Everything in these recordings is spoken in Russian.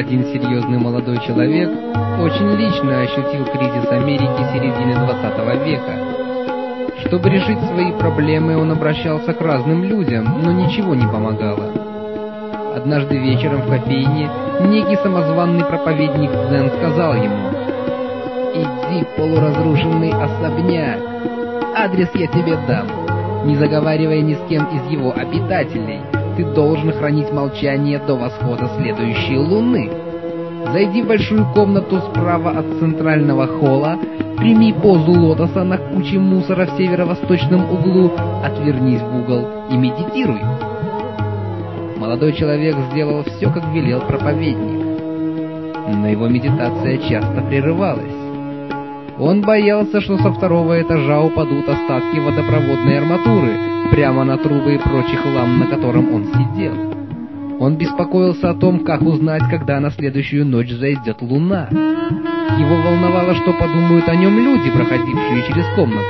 Один серьезный молодой человек очень лично ощутил кризис Америки середины 20 века. Чтобы решить свои проблемы, он обращался к разным людям, но ничего не помогало. Однажды вечером в кофейне некий самозванный проповедник Дзен сказал ему: «Иди в полуразрушенный особняк. Адрес я тебе дам. Не заговаривая ни с кем из его обитателей. Ты должен хранить молчание до восхода следующей луны. Зайди в большую комнату справа от центрального холла, прими позу лотоса на куче мусора в северо-восточном углу, отвернись в угол и медитируй». Молодой человек сделал все, как велел проповедник. Но его медитация часто прерывалась. Он боялся, что со второго этажа упадут остатки водопроводной арматуры прямо на трубы и прочий хлам, на котором он сидел. Он беспокоился о том, как узнать, когда на следующую ночь зайдет луна. Его волновало, что подумают о нем люди, проходившие через комнату.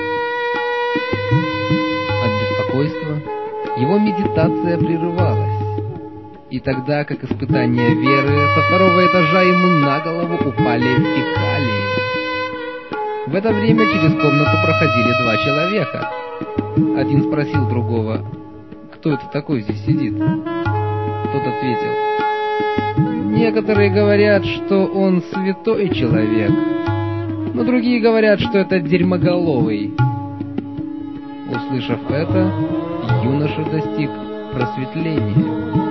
От беспокойства его медитация прерывалась. И тогда, как испытание веры, со второго этажа ему на голову упали фекалии. В это время через комнату проходили два человека. Один спросил другого: «Кто это такой здесь сидит?» Тот ответил: «Некоторые говорят, что он святой человек, но другие говорят, что это дерьмоголовый». Услышав это, юноша достиг просветления.